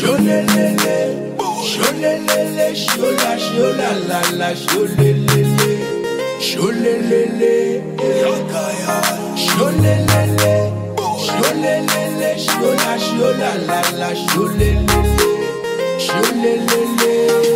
Sholelele, sholelele, shola, shola, la, la, sholelele, sholelele, sholelele, sholelele, shola, shola, la, la, sholelele, sholelele.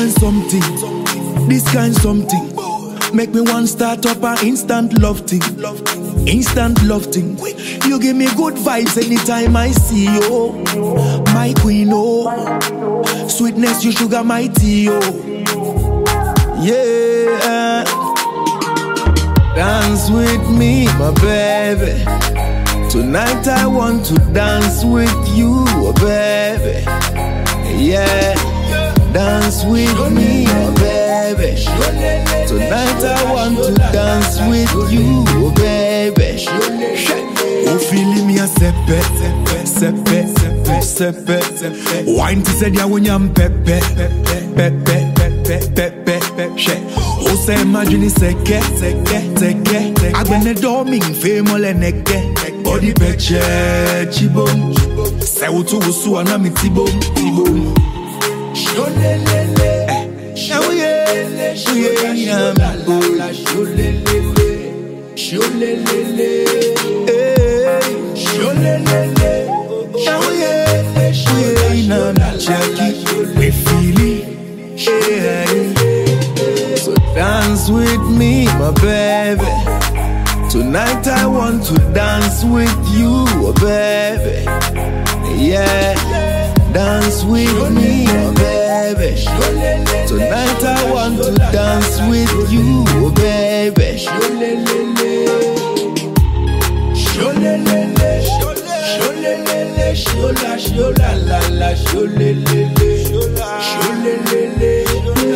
This kind something, make me want start up an instant love thing. Instant love thing. You give me good vibes anytime I see you. My queen, oh. Sweetness, you sugar, my tea, oh. Yeah. Dance with me, my baby. Tonight I want to dance with you, baby. Yeah. Dance with me, my baby. Tonight I want to dance with you, baby. Oh, feeling me a sepe, sepe, sepe, sepe. Wine to say ya when you're pepe, pepe, pepe, pepe, pepe. Oh, say imagine it seke, seke, seke. Agbene dorming famole neke. Body peche, chibom. Say utu usu anami tibom, tibom. Sholelele, sholelele, sholelele, sholelele, sholelele, sholelele, sholelele, we feel it. So dance with me, my baby. Tonight I want to dance with you, baby. Yeah. Dance with me, baby. Tonight I want to dance with you, baby. Sholelele, sholelele, sholelele, shola, shola, la, la, sholelele, sholelele,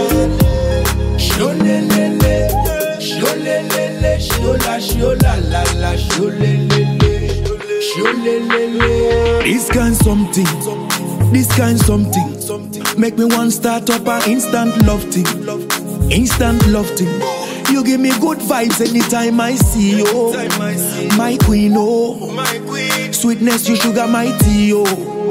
sholelele, sholelele, shola, shola, la, la, sholelele, sholelele. This kind something, make me want start up an instant love thing. Instant love thing. You give me good vibes anytime I see you. My queen, oh. Sweetness, you sugar, my tea, oh.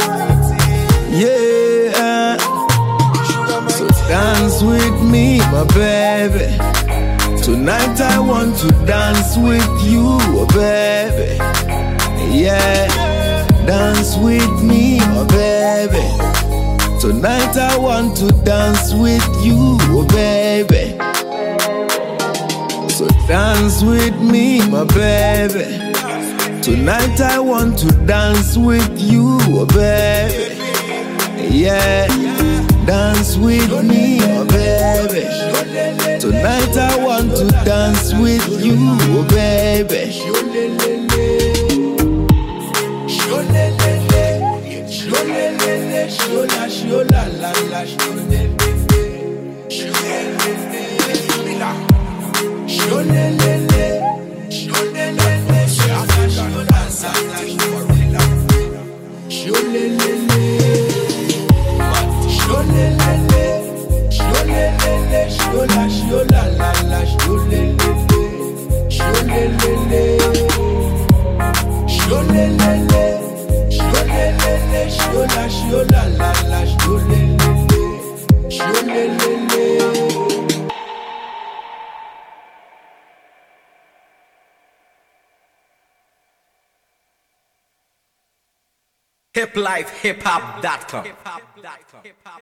Yeah. So dance with me, my baby. Tonight I want to dance with you, baby. Yeah. Dance with me, my baby. Tonight I want to dance with you, baby. So dance with me, my baby. Tonight I want to dance with you, baby. Yeah. Dance with me, my baby. Tonight I want to dance with you, baby. Shola, shola, la, la, sholelele, sholelele, sholelele, sholelele, shola, shola, sholelele, sholelele, sholelele, shola, shola, la, la, sholelele, sholelele, sholelele. Shola, shola, la, la, sholelele, sholelele. hiplifehiphop.com